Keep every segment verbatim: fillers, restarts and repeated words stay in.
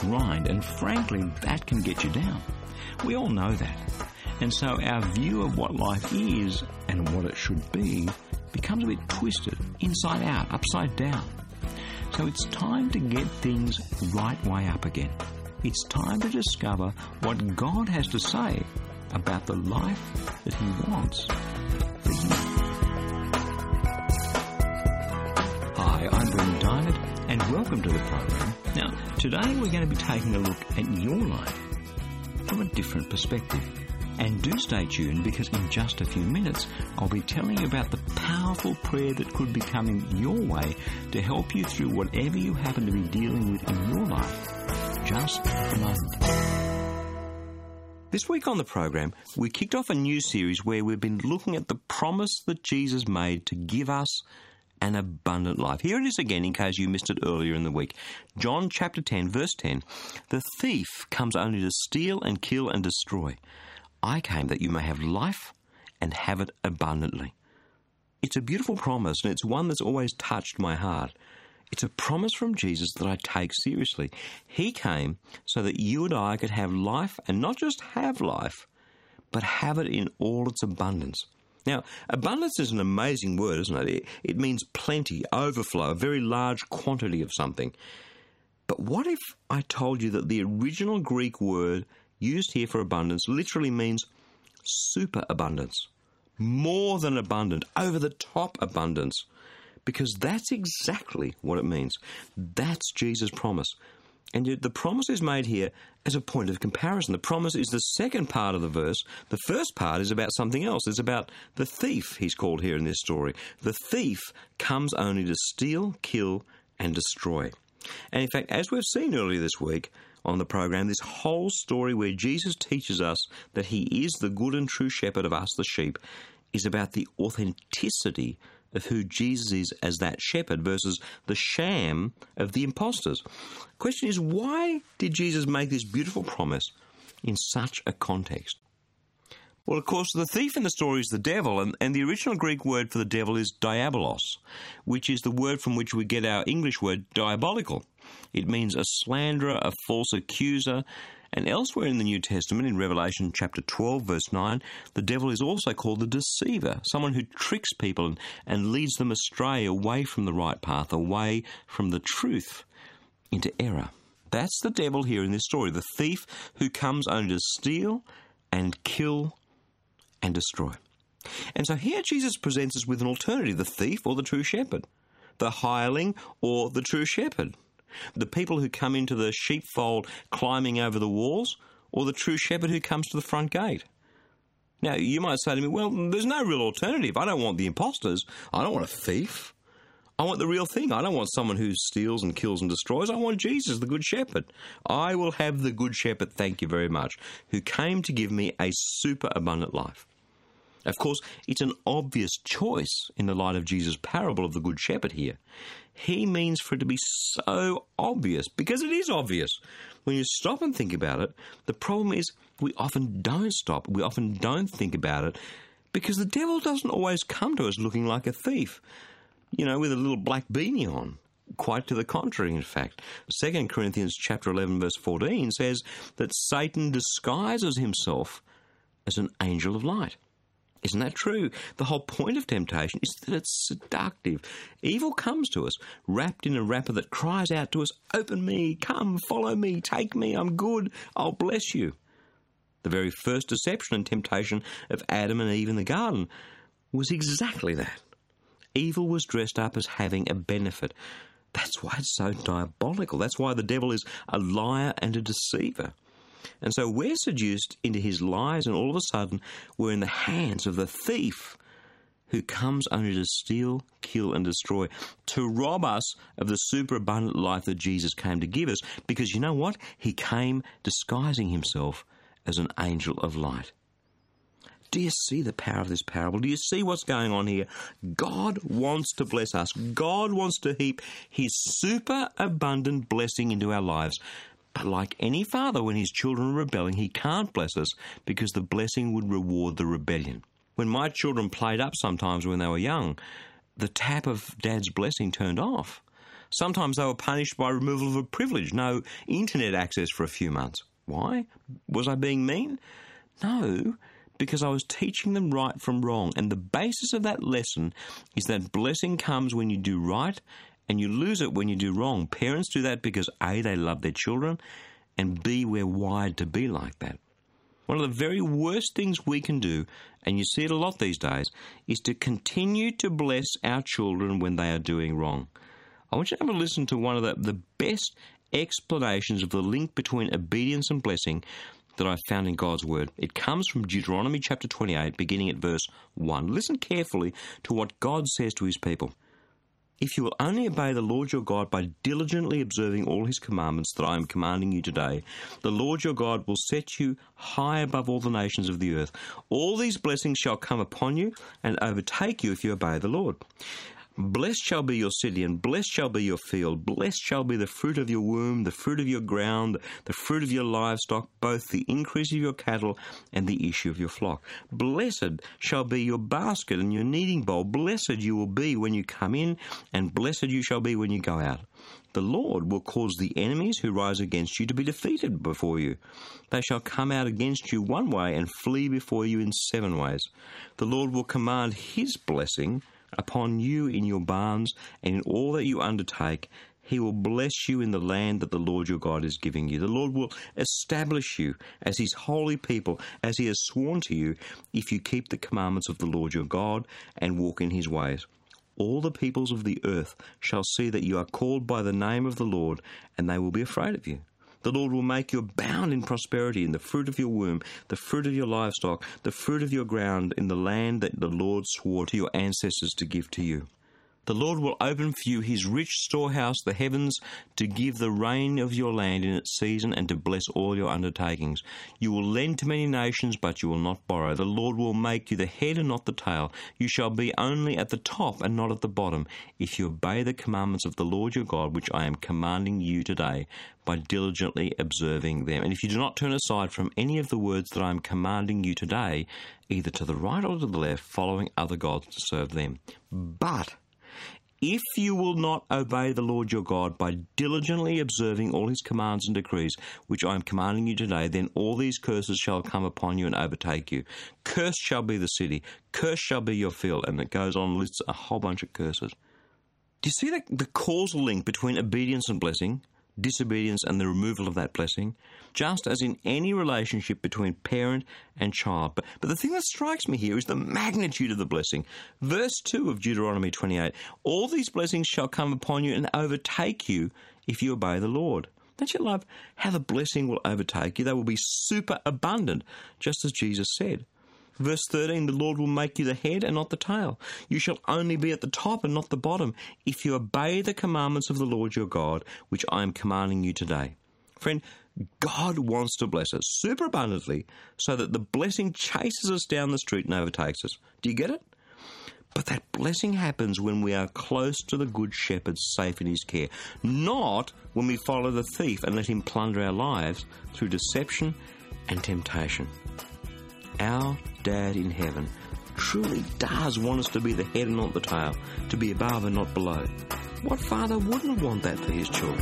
grind, and frankly, that can get you down. We all know that. And so our view of what life is and what it should be becomes a bit twisted, inside out, upside down. So it's time to get things right way up again. It's time to discover what God has to say about the life that He wants for you. Hi, I'm Brendan Diamond, and welcome to the program. Now, today we're going to be taking a look at your life from a different perspective. And do stay tuned, because in just a few minutes I'll be telling you about the powerful prayer that could be coming your way to help you through whatever you happen to be dealing with in your life. Just a moment. This week on the program, we kicked off a new series where we've been looking at the promise that Jesus made to give us an abundant life. Here it is again, in case you missed it earlier in the week. John chapter ten, verse ten. The thief comes only to steal and kill and destroy. I came that you may have life and have it abundantly. It's a beautiful promise, and it's one that's always touched my heart. It's a promise from Jesus that I take seriously. He came so that you and I could have life, and not just have life, but have it in all its abundance. Now, abundance is an amazing word, isn't it? It, it means plenty, overflow, a very large quantity of something. But what if I told you that the original Greek word used here for abundance literally means superabundance, more than abundant, over-the-top abundance, because that's exactly what it means. That's Jesus' promise. And yet the promise is made here as a point of comparison. The promise is the second part of the verse. The first part is about something else. It's about the thief, he's called here in this story. The thief comes only to steal, kill, and destroy. And in fact, as we've seen earlier this week on the program, this whole story where Jesus teaches us that he is the good and true shepherd of us, the sheep, is about the authenticity of who Jesus is as that shepherd versus the sham of the imposters. The question is, why did Jesus make this beautiful promise in such a context? Well, of course, the thief in the story is the devil, and, and the original Greek word for the devil is diabolos, which is the word from which we get our English word diabolical. It means a slanderer, a false accuser, and elsewhere in the New Testament, in Revelation chapter twelve, verse nine, the devil is also called the deceiver, someone who tricks people and, and leads them astray, away from the right path, away from the truth, into error. That's the devil here in this story, the thief who comes only to steal and kill and destroy. And so here Jesus presents us with an alternative, the thief or the true shepherd, the hireling or the true shepherd, the people who come into the sheepfold climbing over the walls, or the true shepherd who comes to the front gate. Now, you might say to me, well, there's no real alternative. I don't want the imposters. I don't want a thief. I want the real thing. I don't want someone who steals and kills and destroys. I want Jesus, the good shepherd. I will have the good shepherd, thank you very much, who came to give me a super abundant life. Of course, it's an obvious choice in the light of Jesus' parable of the Good Shepherd here. He means for it to be so obvious, because it is obvious. When you stop and think about it, the problem is we often don't stop, we often don't think about it, because the devil doesn't always come to us looking like a thief, you know, with a little black beanie on. Quite to the contrary, in fact. Second Corinthians chapter eleven, verse fourteen says that Satan disguises himself as an angel of light. Isn't that true? The whole point of temptation is that it's seductive. Evil comes to us, wrapped in a wrapper that cries out to us, open me, come, follow me, take me, I'm good, I'll bless you. The very first deception and temptation of Adam and Eve in the garden was exactly that. Evil was dressed up as having a benefit. That's why it's so diabolical. That's why the devil is a liar and a deceiver. And so we're seduced into his lies, and all of a sudden we're in the hands of the thief who comes only to steal, kill, and destroy, to rob us of the superabundant life that Jesus came to give us. Because you know what? He came disguising himself as an angel of light. Do you see the power of this parable? Do you see what's going on here? God wants to bless us. God wants to heap his superabundant blessing into our lives. But like any father, when his children are rebelling, he can't bless us because the blessing would reward the rebellion. When my children played up sometimes when they were young, the tap of Dad's blessing turned off. Sometimes they were punished by removal of a privilege, no internet access for a few months. Why? Was I being mean? No, because I was teaching them right from wrong. And the basis of that lesson is that blessing comes when you do right and you lose it when you do wrong. Parents do that because A, they love their children, and B, we're wired to be like that. One of the very worst things we can do, and you see it a lot these days, is to continue to bless our children when they are doing wrong. I want you to have a listen to one of the, the best explanations of the link between obedience and blessing that I found in God's Word. It comes from Deuteronomy chapter twenty-eight, beginning at verse one. Listen carefully to what God says to his people. If you will only obey the Lord your God by diligently observing all his commandments that I am commanding you today, the Lord your God will set you high above all the nations of the earth. All these blessings shall come upon you and overtake you if you obey the Lord. Blessed shall be your city, and blessed shall be your field. Blessed shall be the fruit of your womb, the fruit of your ground, the fruit of your livestock, both the increase of your cattle and the issue of your flock. Blessed shall be your basket and your kneading bowl. Blessed you will be when you come in, and blessed you shall be when you go out. The Lord will cause the enemies who rise against you to be defeated before you. They shall come out against you one way and flee before you in seven ways. The Lord will command his blessing upon you in your barns and in all that you undertake. He will bless you in the land that the Lord your God is giving you. The Lord will establish you as his holy people, as he has sworn to you, if you keep the commandments of the Lord your God and walk in his ways. All the peoples of the earth shall see that you are called by the name of the Lord, and they will be afraid of you. The Lord will make you abound in prosperity, in the fruit of your womb, the fruit of your livestock, the fruit of your ground, in the land that the Lord swore to your ancestors to give to you. The Lord will open for you his rich storehouse, the heavens, to give the rain of your land in its season and to bless all your undertakings. You will lend to many nations, but you will not borrow. The Lord will make you the head and not the tail. You shall be only at the top and not at the bottom, if you obey the commandments of the Lord your God, which I am commanding you today, by diligently observing them. And if you do not turn aside from any of the words that I am commanding you today, either to the right or to the left, following other gods to serve them. But if you will not obey the Lord your God by diligently observing all his commands and decrees, which I am commanding you today, then all these curses shall come upon you and overtake you. Cursed shall be the city, cursed shall be your field. And it goes on and lists a whole bunch of curses. Do you see the, the causal link between obedience and blessing? Disobedience and the removal of that blessing, just as in any relationship between parent and child. But, but the thing that strikes me here is the magnitude of the blessing. Verse two of Deuteronomy twenty-eight, all these blessings shall come upon you and overtake you if you obey the Lord. Don't you love how the blessing will overtake you? They will be super abundant, just as Jesus said. Verse thirteen, the Lord will make you the head and not the tail. You shall only be at the top and not the bottom, if you obey the commandments of the Lord your God, which I am commanding you today. Friend, God wants to bless us super abundantly so that the blessing chases us down the street and overtakes us. Do you get it? But that blessing happens when we are close to the good shepherd, safe in his care, not when we follow the thief and let him plunder our lives through deception and temptation. Our Dad in heaven truly does want us to be the head and not the tail, to be above and not below. What father wouldn't want that for his children?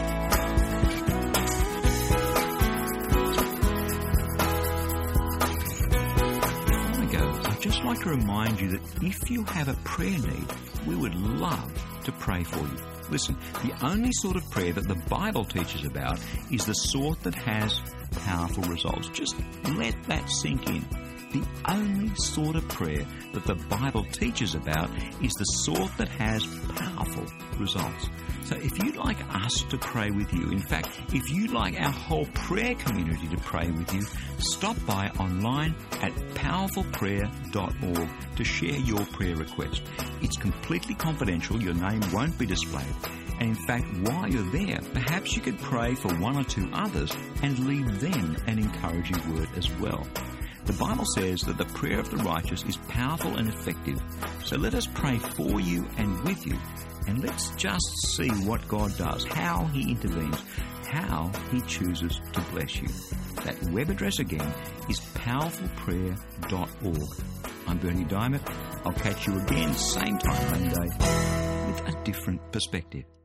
Before I go, I'd just like to remind you that if you have a prayer need, we would love to pray for you. Listen, the only sort of prayer that the Bible teaches about is the sort that has powerful results. Just let that sink in. The only sort of prayer that the Bible teaches about is the sort that has powerful results. So if you'd like us to pray with you, in fact, if you'd like our whole prayer community to pray with you, stop by online at powerful prayer dot org to share your prayer request. It's completely confidential. Your name won't be displayed. And in fact, while you're there, perhaps you could pray for one or two others and leave them an encouraging word as well. The Bible says that the prayer of the righteous is powerful and effective. So let us pray for you and with you. And let's just see what God does, how he intervenes, how he chooses to bless you. That web address again is powerful prayer dot org. I'm Bernie Diamond. I'll catch you again same time Monday with a different perspective.